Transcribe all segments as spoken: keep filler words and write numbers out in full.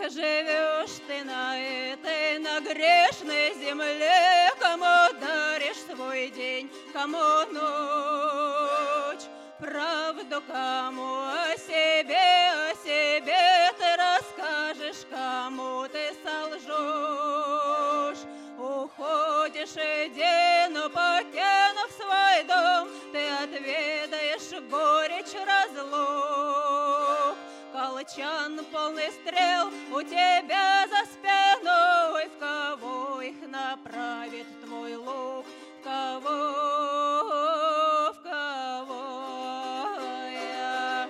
живешь ты на этой, на грешной земле, кому даришь свой день, кому ночь, правду кому о себе, о себе ты расскажешь, кому ты солжешь. Уходишь, иди, но покинув свой дом, ты отведаешь горечь разлук. Колчан полный стрел у тебя за спиной, в кого их направит твой лук, в кого, в кого я.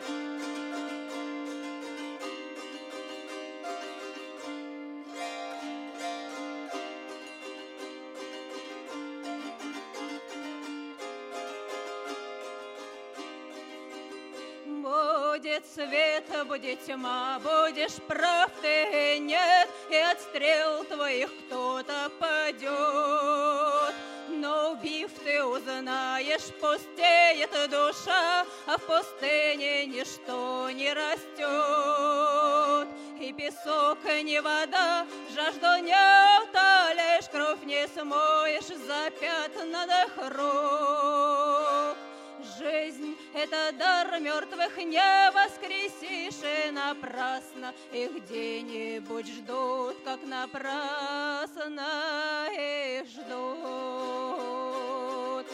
Будет свет, будет тьма, будешь прав ты, нет, и от стрел твоих кто-то падет. Но убив ты узнаешь, пустеет душа, а в пустыне ничто не растет. И песок, не вода, жажду не утоляешь, кровь не смоешь, запятнанных рук. Жизнь — это дар мертвых, не воскресишь, и напрасно их где-нибудь ждут, как напрасно их ждут.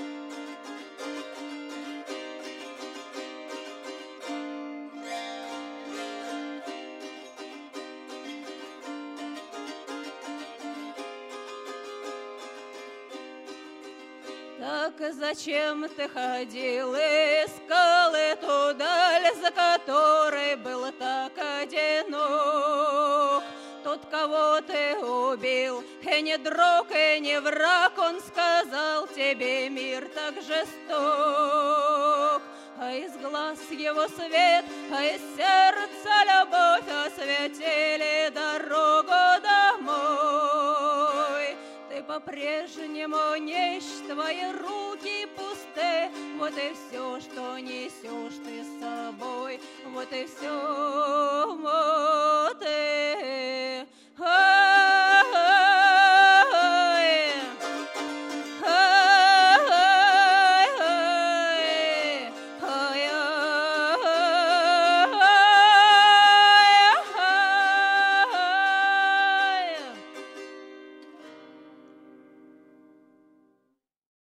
Так зачем ты ходил и искал эту даль, за которой был так одинок? Тот, кого ты убил, и не друг, и не враг, он сказал тебе, мир так жесток. А из глаз его свет, а из сердца любовь осветили дорогу домой. Ты по-прежнему нищ, твои руки пусты, вот и все, что несешь ты с собой, вот и все.